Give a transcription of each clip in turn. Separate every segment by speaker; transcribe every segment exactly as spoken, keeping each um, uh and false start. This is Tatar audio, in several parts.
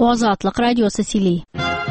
Speaker 1: Азатлык радиосы сөйли.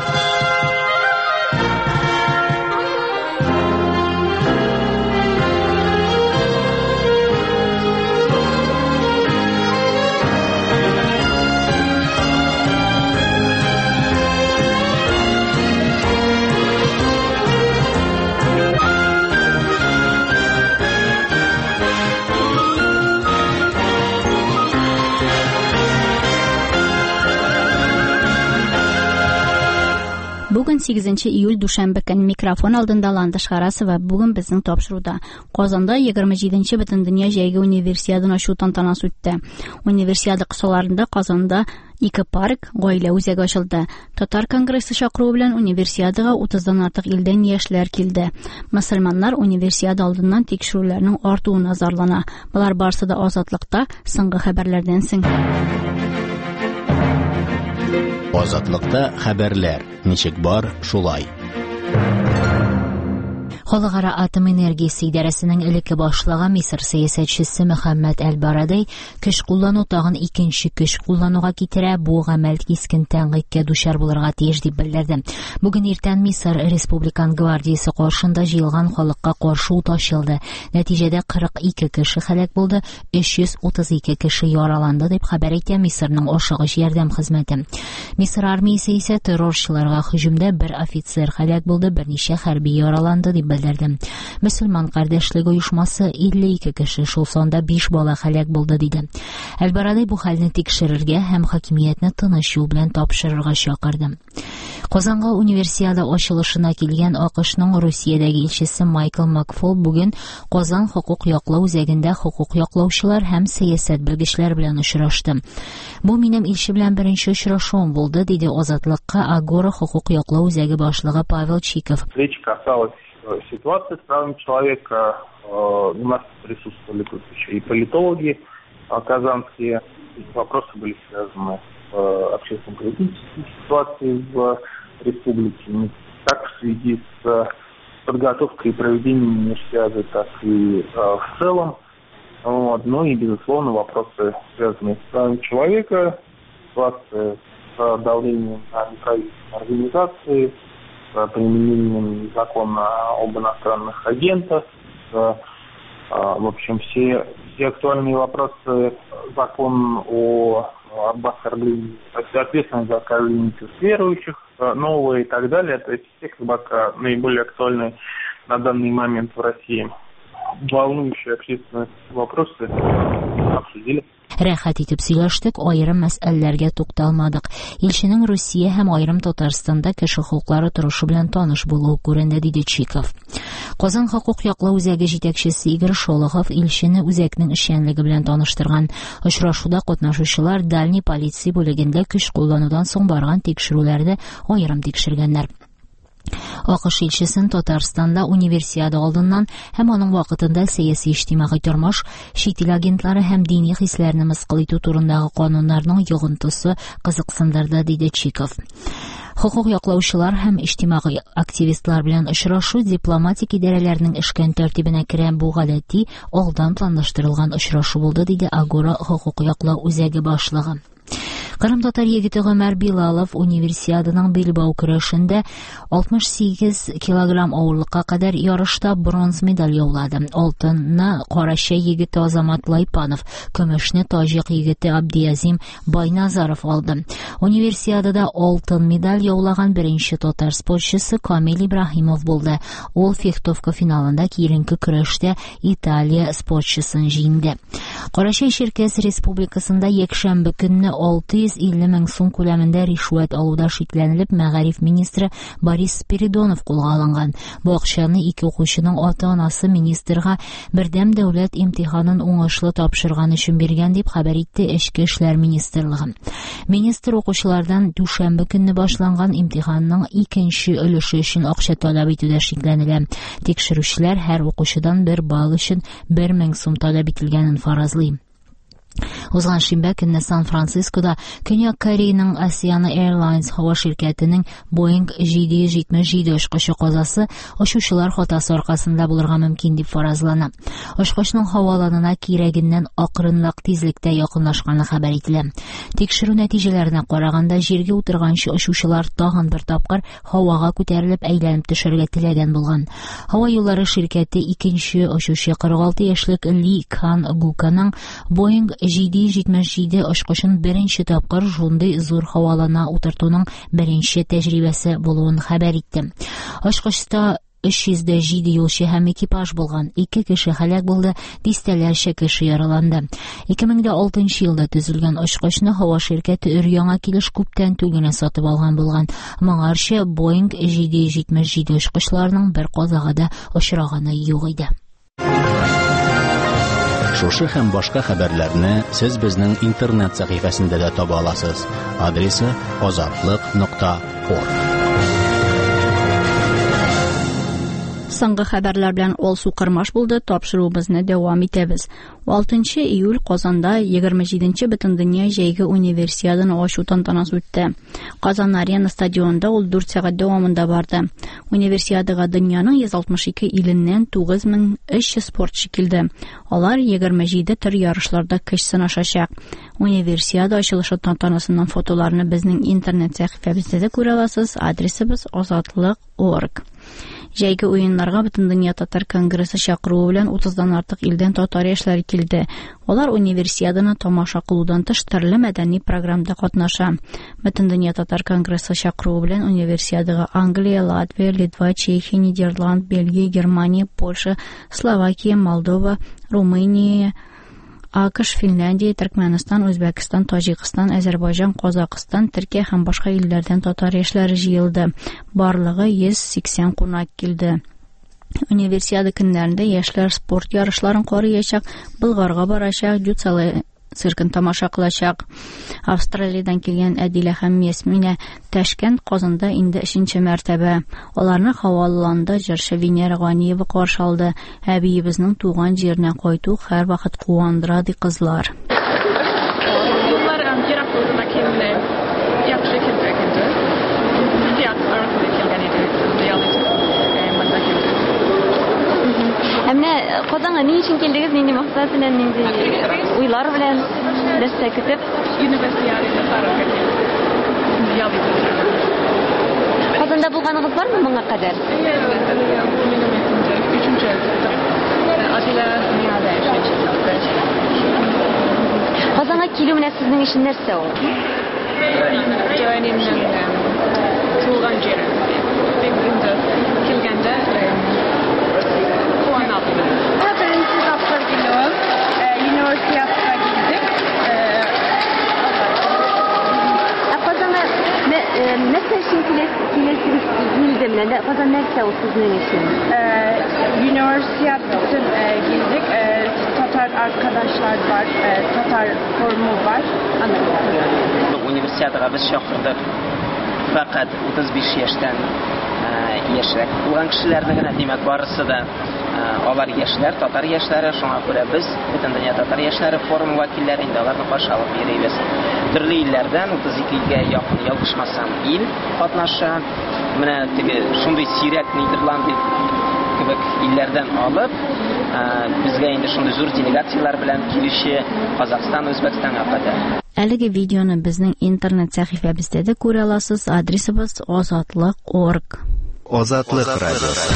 Speaker 1: Бүген сигезенче июль дүшәмбе көн микрофон алдында Ландыш Харасова. Бүген безнең тапшыруда Казанда егерме җиденче Бөтендөнья җәйге универсиаданы ачу тантанасы үтте. Универсиада кысаларында Казанда ике парк, гаилә үзәге ачылды. Татар конгрессы чакыруы белән универсиадага утыздан артык илдән яшьләр килде. Мөселманнар универсиада алдыннан тикшерүләрнең артуына зарлана. Булар барысы да Азатлыкта соңгы хәбәрләрдән соң.
Speaker 2: Азатлыкта хәбәрләр. Ничек бар, шулай.
Speaker 3: Халыкара атом энергиясе идарәсенең элекке башлыгы Мисыр сәясәтчесе Мөхәммәд Әл-Барадый көч куллану тагын икенче көч куллануга китерә, бу гамәл кискен тәнкыйтькә дучар булырга тиеш дип белдерде. Бүген иртән Мисыр Республикан гвардиясе каршында җыелган халыкка каршы ут ачылды. Нәтиҗәдә кырык ике кеше һәлак булды, өч йөз утыз ике кеше яраланды дип хәбәр итә Мисырның ашыгыч ярдәм хезмәте. Мисыр армиясе исә террорчыларга һөҗүмдә бер офицер һәлак булды, берничә хәрби яраланды дип белдерде. Мөселман кардәшлек оешмасы илле ике кеше, шул санда биш бала һәлак булды диде. Әл-Барадый бу хәлне тикшерергә һәм хакимиятне тыныч юл белән тапшырырга чакырды. Казанга универсиада ачылышына килгән АКШның Русиядәге илчесе Майкл Макфол бүген Казан хокук яклау үзәгендә хокук яклаучылар һәм сәясәт белгечләр белән очрашты. Бу минем илче белән беренче очрашуым булды, диде Азатлыкка Агора хокук яклау үзәге башлыгы Павел Чиков.
Speaker 4: Ситуация с правами человека. У нас присутствовали тут еще и политологи казанские. Вопросы были связаны с общественно-политической ситуацией в республике. Как в связи с подготовкой и проведением универсиады, так и в целом. Вот. Ну и, безусловно, вопросы, связанные с правами человека, ситуация с давлением на неправительственные организации, с применением закона об иностранных агентах, с, в общем, все, все актуальные вопросы, закон о, об оскорблении, ответственность за оскорбление чувств верующих, новые и так далее. То есть все как бы наиболее актуальные на данный момент в России волнующие общественные вопросы обсудили.
Speaker 3: Рәхәт итеп сөйләштек, аерым мәсьәләләргә тукталмадык. Илченең Русия һәм аерым Татарстанда кеше хокуклары торышы белән таныш булуы күренде, диде Чиков. Казан хокук яклау үзәге җитәкчесе Игорь Шолохов илчене үзәкнең эшчәнлеге белән таныштырган. Очрашуда катнашучылар дальний полиция бүлегендә көч кулланудан соң барган тикшерүләрдә аерым тикшергәннәр. АКШ илчесен Татарстанда универсиада алдыннан һәм аның вакытында сәяси иҗтимагый тормыш, чит ил агентлары һәм дини хисләрне мыскыл итү турындагы кануннарның йогынтысы кызыксындырды, диде Чиков. Хокук яклаучылар һәм иҗтимагый активистлар белән очрашу дипломатик идарәләрнең эшкән тәртибенә керә, бу гадәти алдан планлаштырылган очрашу булды, диде Агора хокук яклау үзәге башлыгы. Кырым татар егете Гомәр Билалов универсиаданың Билбау көрәшендә алтмыш сигез килограмм авырлыкка кадәр ярышта бронз медаль яулады. Алтынны Карача егете Азамат Лайпанов, көмешне таҗик егете Абдиязим Байназаров алды. Универсиадада алтын медаль яулаган беренче татар спортчысы Камил Ибраһимов булды. Ул фехтовка финалында киеренке көрәштә Италия спортчысын җиңде. Карача Черкес Республикасында якшәмбе көнне алты йөз илле мең сум күләмендә ришвәт алуда шикләнелеп, мәгариф министры Борис Спиридонов кулга алынган. Бу акчаны ике укучының ата-анасы министрга бердәм дәүләт имтиханын уңышлы тапшырган өчен биргән дип хәбәр итте Эчке эшләр министрлыгы. Министр укучылардан дүшәмбе көнне башланган имтиханның икенче өлеше өчен акча таләп итүдә шикләнелә. Тикшерүчеләр һәр укучыдан бер балл өчен бер мең сум таләп ителгәнен фаразлый. Узган шимбә көнне Сан-Францискода Көньяк Кореяның Asiana Airlines һава ширкәтенең Boeing җиде йөз җитмеш җиде очкычы казасы очучылар хатасы аркасында булырга мөмкин дип фаразлана. Очкычның һаваланына кирәгеннән акрынлык тизлектә якынлашканы хәбәр ителә. Тикшерү нәтиҗәләренә караганда, җиргә утырганчы очучылар тагын бер тапкыр һавага күтәрелеп әйләнеп төшәргә теләгән булган. Һава юллары ширкәте икенче очучы кырык алты яшьлек Ли Кан Гуканың Boeing җиде йөз җитмеш җиде очкычын беренче тапкыр шундый зур һавалана утыртуның беренче тәҗрибәсе булуын хәбәр итте. Очкычта өч йөз җиде юлчы һәм экипаж булган. Ике кеше һәлак булды, дистәләрчә кеше яраланды. ике мең алтынчы елда төзелгән очкычны һава ширкәте өр-яңа килеш күптән түгел сатып алган булган. Моңарчы Boeing җиде йөз җитмеш җиде очкычларының бер казага да очраганы юк иде.
Speaker 2: Шушы һәм башка хәбәрләрне сез безнең интернет сәхифәсендә дә таба аласыз. Адресы азатлык нокта орг.
Speaker 1: Соңгы хәбәрләр белән Алсу Кырмаш булды. Тапшыруыбызны дәвам итәбез. алтынчы июль Казанда егерме җиденче Бөтендөнья җәйге универсиаданы ачу тантанасы үтте. Казан Арена стадионында ул дүрт сәгать дәвамында барды. Универсиадага дөньяның йөз алтмыш ике иленнән тугыз мең өч йөз спортчы килде. Алар егерме җиде төр ярышларда көч сынашачак. Универсиада ачылышы тантанасыннан фотоларны безнең интернет сәхифәбездә күрә аласыз. Адресыбыз азатлык точка орг. Җәйге уеннарга Бөтендөнья татар конгрессы чакыруы белән утыздан артык илдән татар яшьләре килде. Алар универсиаданы тамаша кылудан тыш төрле мәдәни программада катнаша. Бөтендөнья татар конгрессы чакыруы белән универсиадага Англия, Латвия, Литва, Чехия, Нидерланд, Бельгия, Германия, Польша, Словакия, Молдова, Румыния, АКШ, Финляндия, Төркмәнстан, Үзбәкстан, Таҗикстан, Азәрбайҗан, Казакстан, Төркия һәм башка илләрдән татар яшьләре җыелды. Барлыгы йөз сиксән кунак килде. Универсиада көннәрендә яшьләр спорт ярышларын карыячак, Болгарга барачак, Джуцалы циркын тамаша кылачак. Австралиядән килгән Әдилә һәм Ясминә Ташкент Казанда инде өченче мәртәбә. Аларны һаваланда җырчы Венера Ганиева каршы алды. Әбиебезнең туган җиренә кайту һәр вакыт куандыра ди кызлар.
Speaker 5: Bunlar Irak yoluna keldi. Yaxşı keldi keldi. Diğer arasında kelgan edi. Reality. Manda keldi.
Speaker 6: Әмне Казанга ни өчен килдегез? Нинди максат белән, нинди уйлар белән нәрсә көтеп?
Speaker 5: Универсиадада тарихы келди. Reality.
Speaker 6: Казанда булганыгыз бармы моңа кадәр?
Speaker 5: Üçüncü Adile dünyada yaşayacak.
Speaker 6: Казанга килү менә сезнең өчен нәрсә ул?
Speaker 5: Joining туган җире. Бигендә килгәндә куанабыз. Birinci taplar geliyorum. Üniversiteye gittik.
Speaker 6: Казанга нәрсә өчен киләсегез? Билдемле. Казан нәрсә ул сезнең өчен?
Speaker 5: Üniversiteden geldik. Tatar arkadaşlar var. Tatar forumu var.
Speaker 7: Üniversiteye biz çağırdık. Fakat otuz beş yaştan yaşrak. Olan kişilerle gene demek barısı da alar yaşlar, Tatar yaşları. Şuna göre biz Butendünya Tatar yaşları forum vakillerinde alarını karşı alıp yeriyiz. Türlü illerden otuz iki ilge yakın yalgışmasam il katnaşa. Mene tabi şunday Sirak, Niderlandı gibi illerden alıp bizge indi şunday zor delegatsiyalar bilen kilişi Kazakistan, Özbekistan'a kadar.
Speaker 1: Әлеге видеоны безнең интернет сәхифәбездә дә күрә аласыз. Адресыбыз азатлык точка орг.
Speaker 2: Азатлык радиосы.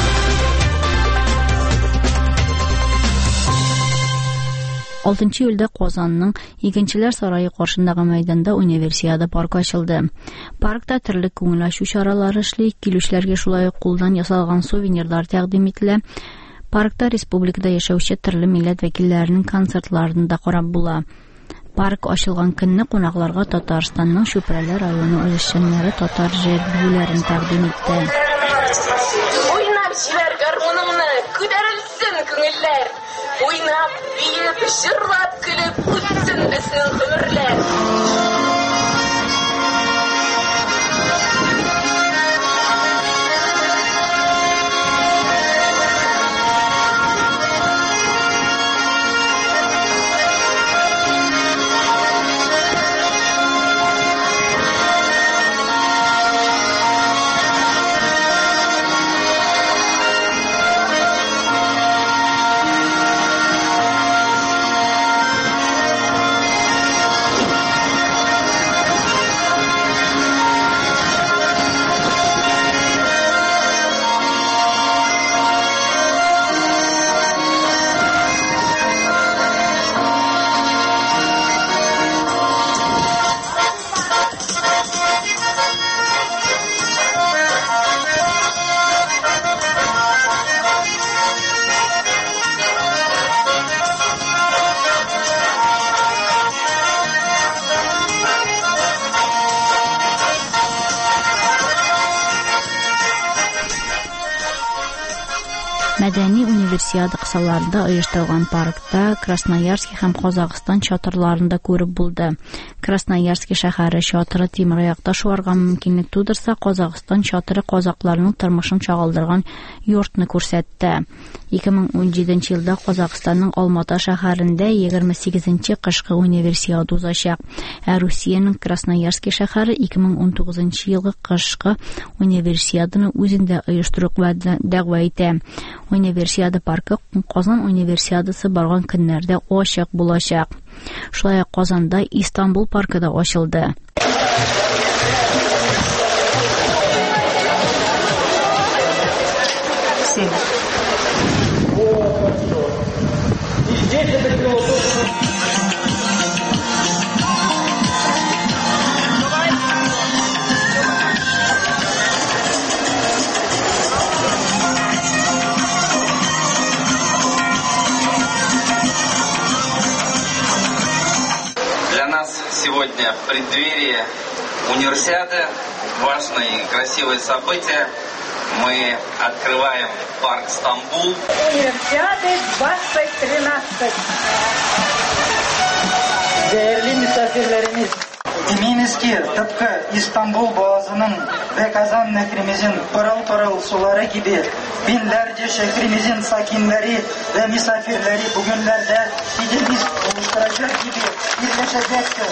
Speaker 1: алтынчы июльдә Казанның Игенчеләр сарае каршындагы мәйданда универсиада паркы ачылды. Паркта төрле күңел ачу чаралары эшли, килүчеләргә шулай ук кулдан ясалган сувенирлар тәкъдим ителә. Паркта республикада яшәүче төрле милләт вәкилләренең концертларын да карап була. Парк ачылган көнне кунакларга Татарстанның Чүпрәле районы үзешчәннәре татар җырлауларын тәкъдим итте.
Speaker 8: Уйнап җибәр гармуныңны, күтәрелсен күңелләр. Уйнап, биеп, җырлап, көлеп үтсен безнең гомерләр.
Speaker 1: Мәдәни универсиада кысаларында оештырылган паркта Красноярский һәм Казакстан чатырларында күреп булды. Красноярский шәһәре чатыры тимер аякта шуарга мөмкинлек тудырса, Казакстан чатыры казакларның тормышын чагылдырган йортны күрсәтте. ике мең унҗиденче елда Казакстанның Алмата шәһәрендә егерме сигезенче кышкы универсиада узачак. Ә Русиянең Красноярский шәһәре ике мең унтугызынчы елгы кышкы универсиаданы үзендә оештыруга дәгъва итә. Универсиада паркы Казан универсиадасы барган көннәрдә ачык булачак. Шулай ук Казанда Истанбул паркы да ачылды.
Speaker 9: Сегодня в преддверии универсиады важное и красивое событие. Мы открываем парк Стамбул.
Speaker 10: Универсиады двадцать тринадцать.
Speaker 11: Değerli misafirlerimiz, eminiz ki tıpkı İstanbul Boğazı'nın ve Kazan Nehrimizin pırıl pırıl suları gibi binlerce şehrimizin sakinleri ve misafirleri bugünlerde gecemiz oluşturacak gibi birleşecektir.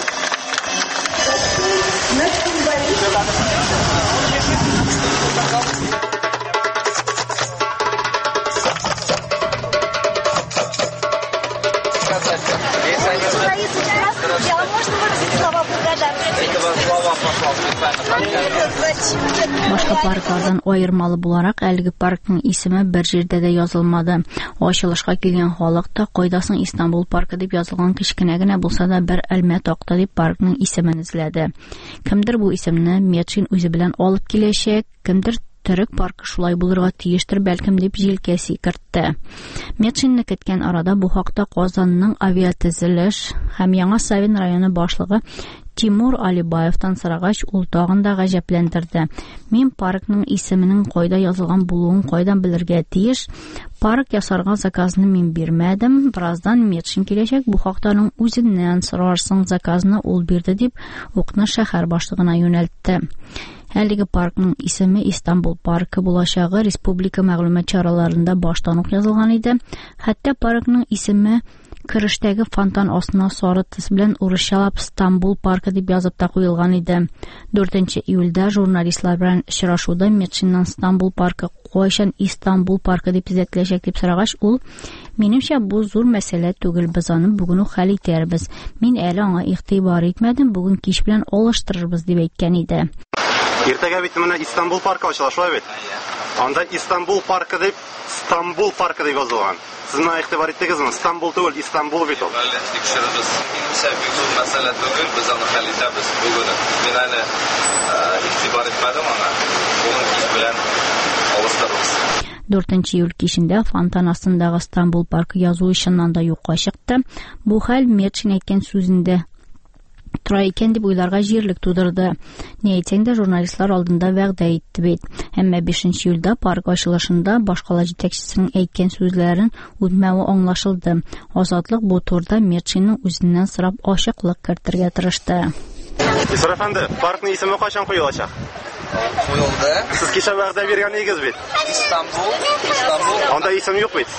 Speaker 1: Башка парклардан айырмалы буларак, әлеге паркның исеме бер җирдә дә язылмады. Ачылышка килгән халык та кайдасын Истанбул паркы дип язылган кичкенә генә булса да бер әлмә такта дип паркның исемен эзләде. Кемдер бу исемне Метшин үзе белән алып киләчәк, кемдер Төрек паркы шулай булырга тиештер бәлкем дип җилкәсе кертте. Метшинне көткән арада бу хакта Казанның авиатөзелеш һәм Яңа Савин районы башлыгы Тимур Алибаевтан сорагач, ул тагын да гаҗәпләндерде. Мин паркның исеменең кайда язылган булуын кайдан белергә тиеш? Парк ясарга заказны мин бирмәдем. Бираздан Метшин киләчәк, бу хактаның үзеннән сорарсың, заказны ул бирде дип укны шәһәр башлыгына юнәлтте. Әлеге паркның исеме Истанбул паркы булачагы республика мәгълүмат чараларында баштан ук язылган иде. Хәтта паркның исеме Кырыштагы фонтан астына сары төс белән урысчалап Стамбул паркы дип язып та куелган иде. дүртенче июльдә журналистлар белән очрашуда Метшиннан Стамбул паркы кайчан Истанбул паркы дип төзәтеләчәк дип сорагач, ул: "Минемчә, бу зур мәсьәлә түгел, без аны бүген үк хәл итәрбез. Мин әле аңа игътибар итмәдем, бүген кич белән алыштырырбыз" дип әйткән иде.
Speaker 12: Иртәгә бит менә Истанбул паркы ачыла, шулай бит. Анда Истанбул паркы дип, Стамбул паркы дип язылган. Siz buna iktibar ettiniz mi? İstanbul değil, İstanbul bit o.
Speaker 9: Tekşiririz. Sevgili mesele değil, biz onu hallederiz bugün. Ben hani iktibar etmedim ama onun iş bilen alıştırırız.
Speaker 1: дүртенче июль кичендә фонтан астындагы Стамбул паркы язу ишеннән да юкка чыкты. Бу хәл Метшин әйткән сүзендә тора икән дип уйларга җирлек тудырды. Ни әйтсәң дә журналистлар алдында вәгъдә итте бит. Әмма бишенче июльдә парк ачылышында башкала җитәкчесенең әйткән сүзләрен үтмәве аңлашылды. Азатлык бу турда Метшинның үзеннән сорап ачыклык кертергә тырышты.
Speaker 12: Иср әфәнде, паркның исеме кайчан куелачак?
Speaker 9: Куелды.
Speaker 12: Siz кичә вәгъдә биргән идегез бит.
Speaker 9: İstanbul, İstanbul.
Speaker 12: Анда исем юк бит.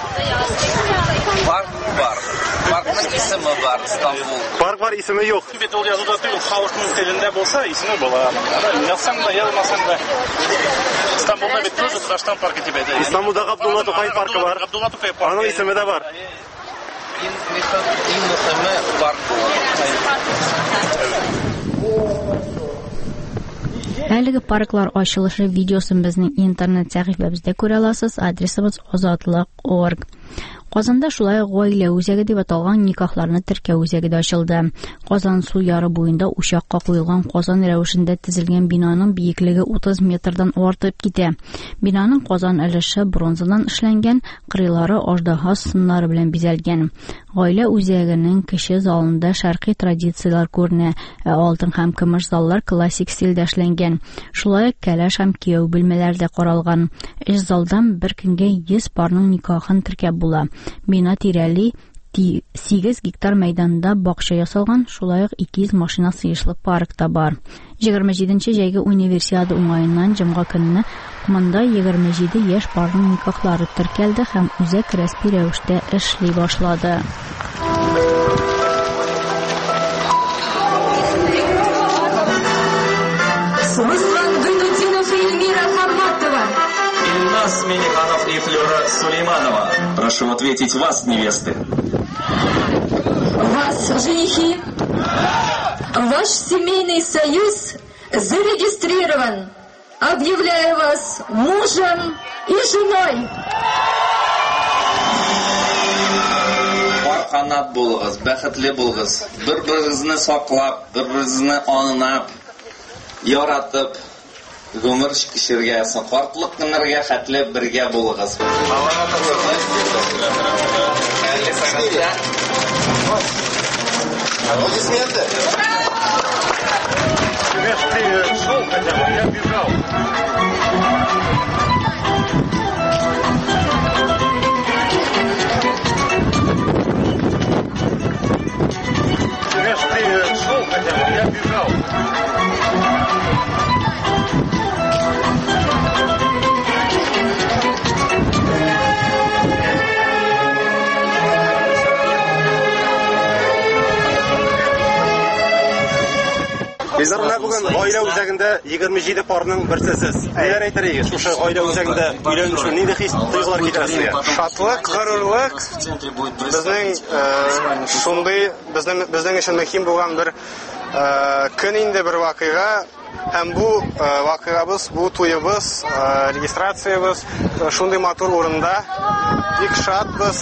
Speaker 9: Парк бар. Паркның исеме бар, Стамбул.
Speaker 12: Парк бар, исеме юк.
Speaker 13: Бит ул язуда түгел, халыкның телендә булса, исеме була. Язсаң да, язмасаң да. Стамбулда бит тоже Татарстан паркы дип әйтә.
Speaker 12: Истанбулда Габдулла Тукай паркы бар.
Speaker 13: Габдулла Тукай паркы.
Speaker 12: Аның исеме дә бар.
Speaker 9: Иң мөһиме парк була.
Speaker 1: Әлеге парклар ачылышы видеосын безнең интернет сәхифәбездә күрә аласыз. Адресыбыз озатлык точка орг. Казанда шулай гаилә үзәге дип аталган никахларны теркәү үзәге дә ачылды. Казан су яры буенда учакка куелган Казан рәвешендә төзелгән бинаның биеклеге утыз метрдан артып китә. Бинаның Казан өлеше бронзадан эшләнгән, кырыйлары аждаһа сыннары белән бизәлгән. Гаилә үзәгенең кече залында шәрқи традицияләр күренә, ә алтын һәм көмеш заллар классик стильдә эшләнгән. Шулай ук кәләш һәм кияү бүлмәләре дә каралган. Өч залдан бер көнгә йөз парның никахын теркәп була. Бина тирәли сигез гектар мәйданда бакча ясалган, шулай ук ике йөз машина сыешлы парк та бар. егерме җиденче җәйге универсиада уңаеннан җомга көнне монда егерме җиде яшь парның никахлары теркәлде һәм үзәк рәсми рәвештә эшли башлады.
Speaker 14: Ильнас Миниханов и Флёра Сулейманова. Прошу ответить вас, невесты.
Speaker 8: Вас, женихи, ваш семейный союз зарегистрирован. Объявляю вас мужем и женой.
Speaker 9: Бар канат булыгыз, бәхетле булыгыз. Бер-берегезне саклап, бер-берегезне анынап, яратып, гомер кичергә, картлык көннәргә хәтле бергә булыгыз.
Speaker 12: Bizler менә бүген гаилә үзәгендә егерме җиде парның берсесез. Ниләр әйтергез? Шушы гаилә үзәгендә өйләнү нинди хис тойгылар китә сезгә?
Speaker 15: Шатлык, горурлык. Безнең шундый безнең безнең өчен мөһим булган бер көн инде, бер вакыйга. Һәм бу вакыйгабыз, бу туебыз, регистрациябыз шундый матур урында. Бик шатбыз.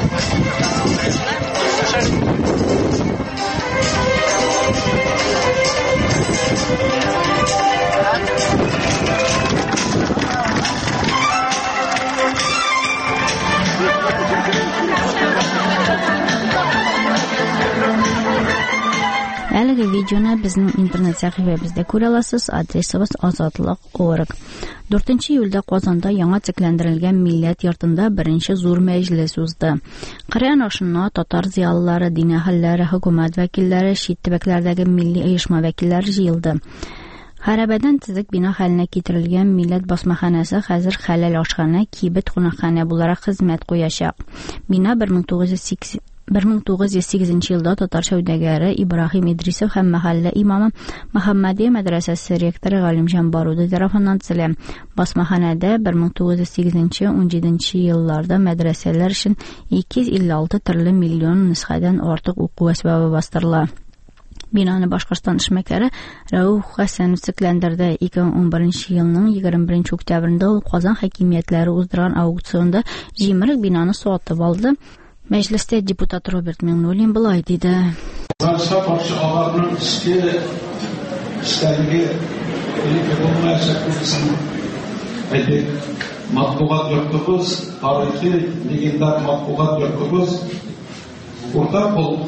Speaker 1: Әлеге видеоны безнең интернет сәхифәбездә күрә аласыз. Адресыбыз азатлык точка орг. дүртенче июльдә Казанда яңа төзелгән Милләт йортында беренче зур мәҗлес узды. Кырыян ашына татар зыялылары, дин әһелләре, хөкүмәт вәкилләре, чит төбәкләрдәге милли оешма вәкилләре җыелды. Хәрабәдән төзек бина хәленә китерелгән Милләт басмаханәсе хәзер хәләл ашхана, кибет кунакханә буларак хезмәт куячак. Бина бер мең тугыз йөз сигезенче елда татар сәүдәгәре Ибраһим Идрисов һәм мәхәллә имамы Мөхәммәдия мәдрәсәсе ректоры Галимҗан Баруди тарафыннан төзелә. Басмаханәдә бер мең тугыз йөз сигезенче - ун җиденче елларда мәдрәсәләр өчен ике йөз илле алты төрле миллион нөсхәдән артык уку әсбабы бастырыла. Binаны Башкортстан эшмәкәре Рәүф Хәсәнов төзекләндерде. ике мең ун беренче елның егерме беренче октябрендә ул Казан хакимиятләре уздырган аукционда җимерек бинаны сатып алды. Мәҗлестә депутат Роберт Миңнуллин булай диде.
Speaker 16: Казанга каршы аларның иске эшләргә иле булмаячак булсын. Әйтик, матбугат йортыбыз, тарихи легендар матбугат йортыбыз урта бул.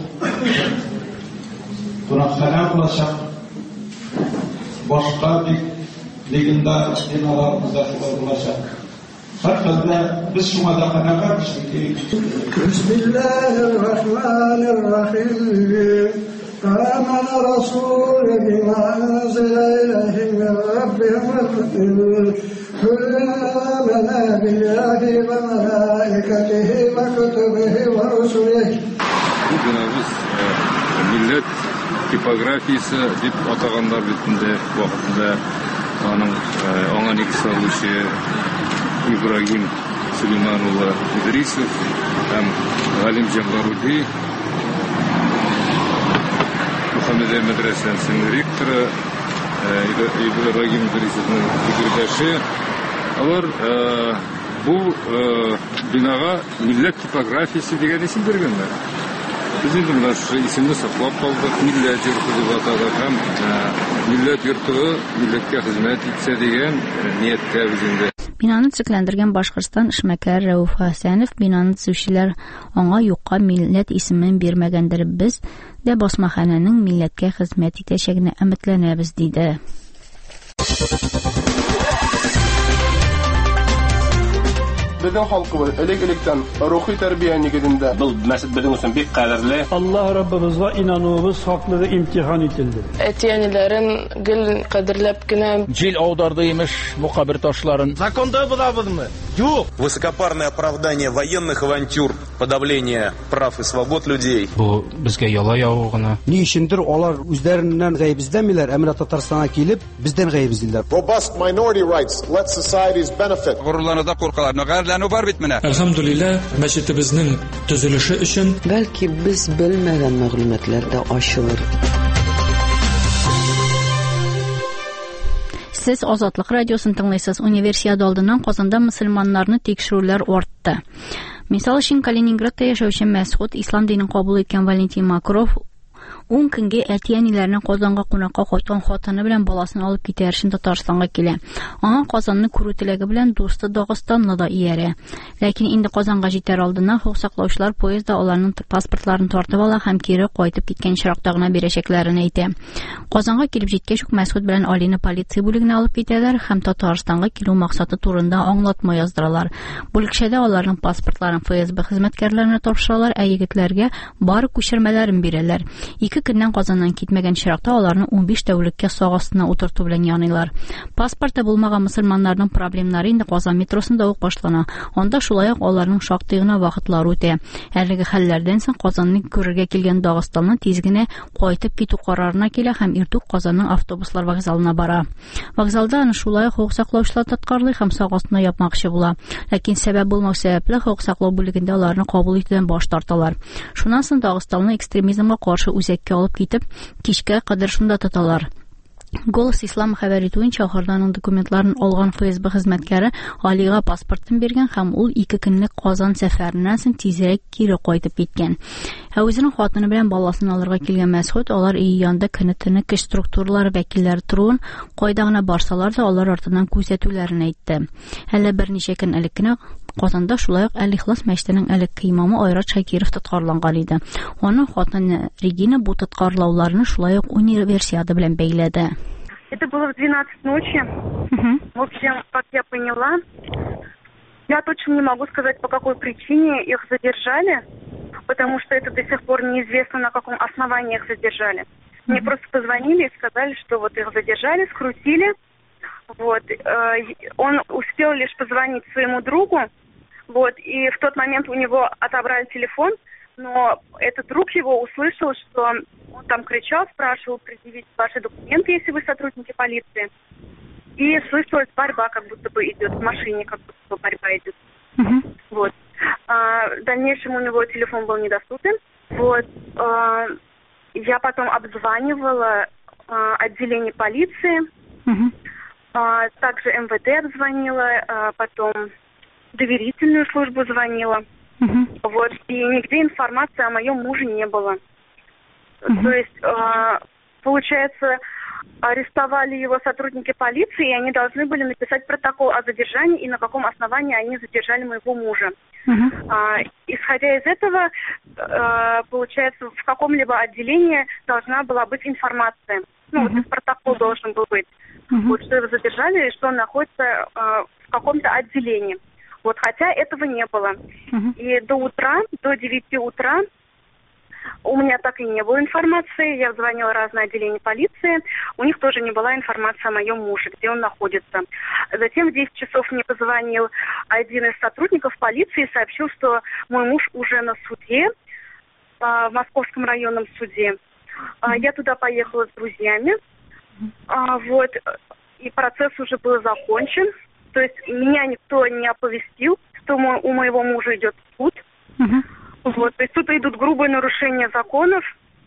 Speaker 16: Кунакхана булачак. Башка бик легендар биналарыбыз да булачак. Hakikaten biz şuna da kanaat
Speaker 17: Bismillahirrahmanirrahim. Amana Rasul bima unzila ilayhi min rabbihim amana billahi ve malaikatihi ve kutubihi ve rusulihi.
Speaker 18: Bugün biz millet tipografiyası dip atağanlar bütünde vaxtında onun ona negizde salışı İbrahim Süleymanova İdrisov hem Галимҗан Баруди Мөхәммәдия мәдрәсәсенең ректоры Ибраһим Идрисовның секретаре. Алар Бу бинага милләт типографиясе дигән исем биргәннәр. Без инде менә шушы исемне саклап калдык, милләт йорты дип атадык һәм милләт йорты милләткә хезмәт итсә дигән нияткә без инде.
Speaker 1: Binanı çikləndirgən Başqırıstan işməkər Rəuf Həsənov binanı düzüşçülər ona yuqqa millət ismini verməgəndirib biz də basmaxanənin millətə xidmət etəcəyinə ümitlənəbiz dedi.
Speaker 19: Bizning xalqimiz elek-elekdan ruhiy tarbiya negizində
Speaker 20: bu məsəl bizim üçün bir qədərli.
Speaker 21: Allah Rabbimizə inanmağımız haqlığı imtihan edildi.
Speaker 22: Etiyanilərin gül qədərləb günə
Speaker 23: Cil avdardıymış bu qəbir taşların.
Speaker 19: Zakonda budabızmı? Yox.
Speaker 24: Высокопарное оправдание военных авантюр, подавление прав и свобод людей.
Speaker 23: Bu bizə yala yağıqına.
Speaker 25: Ни өчендер алар үзләреннән гаеп эзләмиләр, әмма Татарстанга килеп, бездән гаеп эзлиләр.
Speaker 26: Robust minority rights let societies benefit.
Speaker 27: Гурурлануда куркалар, гайрләнү бар бит менә.
Speaker 21: Elhamdülillah, мәчетебезнең төзелеше өчен
Speaker 28: бәлки без белмәгән мәгълүматлар да ачылыр.
Speaker 1: Siz Azadlıq Radiosun dinləyirsiniz. Universiada aldından Qazanda müsəlmanlarını tekşürürlər artdı. Misal üçün Kaliningradda yaşayışı Məsud İslam dinini qəbul etən Valentin Makarov on günge ətiyənilərinə Qazanğa qonaqqa qayıtqan xatını bilən balasını alıb getər üçün Tatarstanğa gələ. Ana Qazanını kuru tiləgi bilən dostu Dağıstanla da iyərə. Lakin indi Qazanğa jetər aldından hüquq saqlayıcılar poyezdda onların pasportlarını tartıb ala həm keri qayıtıb getkən şiraqdağına verəcəklərini aytdı. Qazanğa kelib jetkəş Məsud bilən Alini politsiya bölügünə alıb getərlər, həm Tatarstanğa kilu maqsadı turunda anlatma yazdıralar. Bölükşədə onların pasportlarını F S B xidmətkarlarına tapşırırlar, yigitlərə barı köçürmələrini verirlər. İki gündən Qazandan getməyən şiraqda onlarını on beş təvəllükə sağ astına oturtub bilən yanılar. Pasportda bulmağan müsəlmanların problemləri indi Qazan metrosunda oq başlana. Onda şulayaq onların şaqdığına vaxtları ötə. Əlləgi xəllərdən sən Qazanını görürgə kilgən Dağıstanlı tezginə qayıtıb getu qararına gələ həm irtuq Qazanın avtobuslar vağzalına bara. Vağzalda anı şulayaq hüquq saqlayıcılar tatqarlı həm sağ astına yapmaqçı bula. Lakin səbəb bulmaq səbəblə hüquq saqlağı bölügündə onlarını qəbul etdən baş tartalar. Şundan sonra Dağıstanlı ekstremizmə qarşı üzəkə alıb getib kişkə qədər şunda tatalar. Голос İslam xəbər etüyünçə axırdanın dokumentlarını alğan F S B xidmətkarı Aliğa pasportunu bergən həm ol iki günlük Qazan səfərindən sən tezərək geri qayıtıb getgən. Həvizinin xatını bilən balasını alırğa kilgən Məsud, onlar iyanda kınıtını kış strukturları vəkilləri turun, qaydağına barsalar da onlar artıdan küzətülərini etdi. Hələ bir neçə gün əlikkinə Qazanda şulayaq Əl-İxlas məktəbinin əlik imamı Ayrat Şakirov tutqarlanğan idi. Onun xatını Regina bu tutqarlaularını şulayaq universiada bilən beylədi.
Speaker 29: Это было в двенадцать ночи. Uh-huh. В общем, как я поняла, я точно не могу сказать, по какой причине их задержали, потому что это до сих пор неизвестно, на каком основании их задержали. Uh-huh. Мне просто позвонили и сказали, что вот их задержали, скрутили. Вот. Он успел лишь позвонить своему другу, вот, и в тот момент у него отобрали телефон, но этот друг его услышал, что он там кричал, спрашивал предъявить ваши документы, если вы сотрудники полиции. И слышалась борьба, как будто бы идет в машине, как будто бы борьба идет. Uh-huh. Вот. А, в дальнейшем у него телефон был недоступен. Вот. А, я потом обзванивала а, отделение полиции, uh-huh. а, также эм вэ дэ обзвонила, а, потом доверительную службу звонила. Uh-huh. Вот. И нигде информации о моем муже не было. Uh-huh. То есть, а, получается, арестовали его сотрудники полиции, и они должны были написать протокол о задержании и на каком основании они задержали моего мужа. Uh-huh. А, исходя из этого, а, получается, в каком-либо отделении должна была быть информация. Ну, uh-huh. вот протокол должен был быть. Uh-huh. Вот, что его задержали, и что он находится а, в каком-то отделении. Вот, хотя этого не было. Uh-huh. И до утра, до девяти утра, у меня так и не было информации. Я звонила в разные отделения полиции. У них тоже не была информации о моем муже, где он находится. Затем в десять часов мне позвонил один из сотрудников полиции и сообщил, что мой муж уже на суде, в Московском районном суде. Я туда поехала с друзьями. Вот. И процесс уже был закончен. То есть меня никто не оповестил, что у моего мужа идет суд. Uh-huh. Вот, то есть тут идут грубые нарушения законов.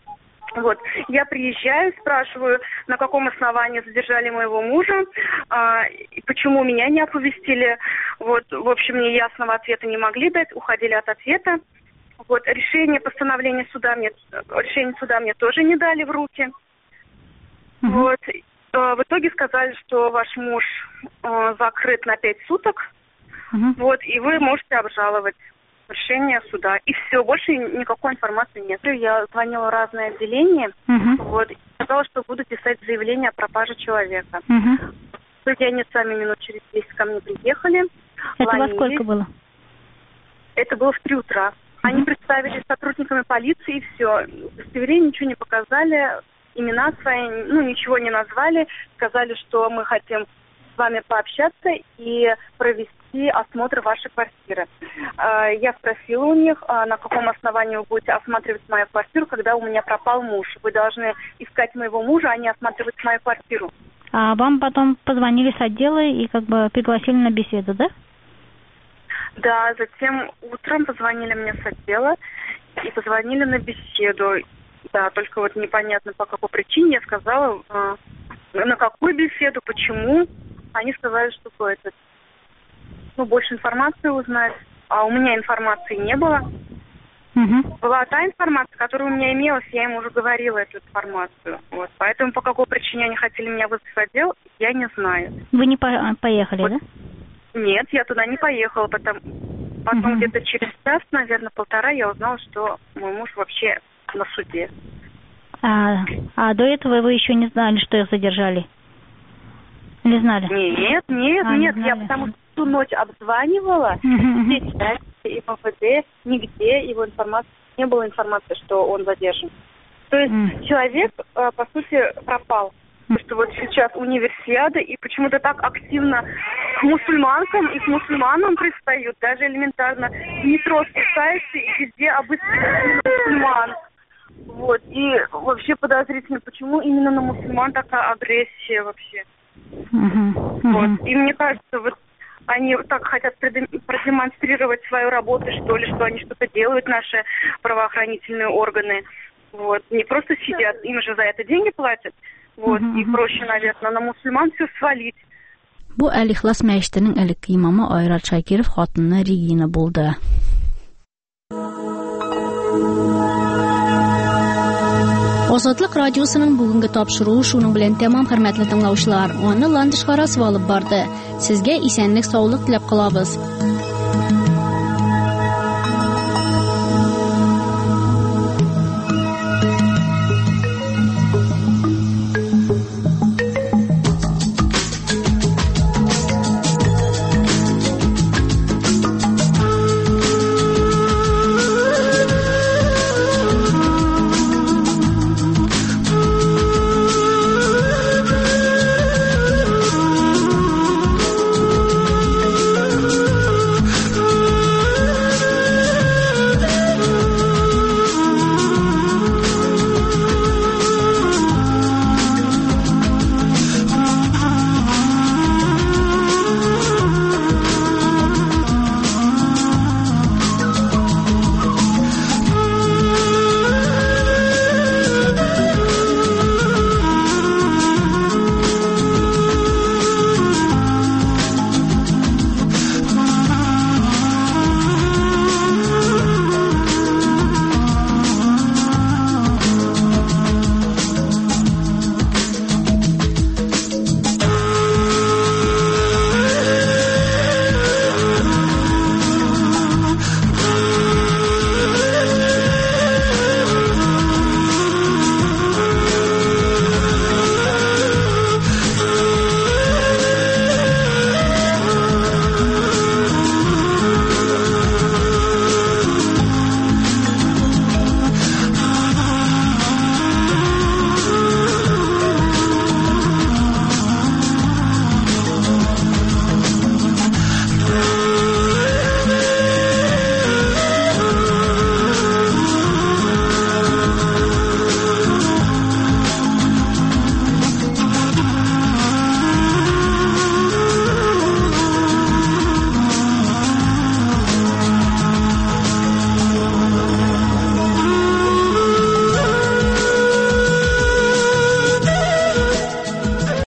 Speaker 29: Вот, я приезжаю, спрашиваю, на каком основании задержали моего мужа, а, и почему меня не оповестили. Вот, в общем, мне ясного ответа не могли дать, уходили от ответа. Вот, решение постановления суда мне, решение суда мне тоже не дали в руки. Mm-hmm. Вот, а, в итоге сказали, что ваш муж а, закрыт на пять суток, mm-hmm. вот, и вы можете обжаловать решение суда. И все, больше никакой информации нет. Я звонила в разные отделения, uh-huh. вот, и сказала, что буду писать заявление о пропаже человека. Uh-huh. В итоге они сами минут через десять ко мне приехали.
Speaker 1: Это ломились. Во сколько было?
Speaker 29: Это было в три утра. Uh-huh. Они представились сотрудниками полиции, и все. Удостоверение ничего не показали, имена свои, ну, ничего не назвали. Сказали, что мы хотим с вами пообщаться и провести осмотр вашей квартиры. Я спросила у них, на каком основании вы будете осматривать мою квартиру, когда у меня пропал муж. Вы должны искать моего мужа, а не осматривать мою квартиру.
Speaker 1: А вам потом позвонили с отдела и как бы пригласили на беседу, да?
Speaker 29: Да, затем утром позвонили мне с отдела и позвонили на беседу. Да, только вот непонятно по какой причине. Я сказала, на какую беседу, почему. Они сказали, что это ну, больше информации узнать, а у меня информации не было. Угу. Была та информация, которая у меня имелась, я им уже говорила эту информацию. Вот. Поэтому по какой причине они хотели меня вызвать в отдел, я не знаю.
Speaker 1: Вы не по- поехали, вот. Да?
Speaker 29: Нет, я туда не поехала, потом, потом угу. где-то через час, наверное, полтора, я узнала, что мой муж вообще на суде.
Speaker 1: А, а до этого вы еще не знали, что их задержали? Не знали?
Speaker 29: Нет, нет, а, нет, не я потому что всю ночь обзванивала все части и МВД, нигде его информации, не было информации, что он задержан. То есть mm. человек, по сути, пропал. Потому что вот сейчас универсиада, и почему-то так активно к мусульманкам и к мусульманам пристают, даже элементарно в метро спускаешься, и везде обыскивают мусульман. Вот, и вообще подозрительно, почему именно на мусульман такая агрессия вообще. Uh-huh. Uh-huh. Вот. И мне кажется, вот они так хотят продемонстрировать свою работу, что ли, что они что-то делают, наши правоохранительные органы. Вот. Не просто сидят, им же за это деньги платят. Вот. Uh-huh. И проще, наверное, на мусульман все свалить.
Speaker 1: Бу Әл-Ихлас мәчетенең элекке имамы Айрат Шакиров хатыны Регина булды. Азатлык радиосының бүгенге тапшыруы шуның белән тәмам, хөрмәтле тыңлаучылар. Аны Ландышкара алып барды. Сезгә исәнлек, саулык теләп калабыз.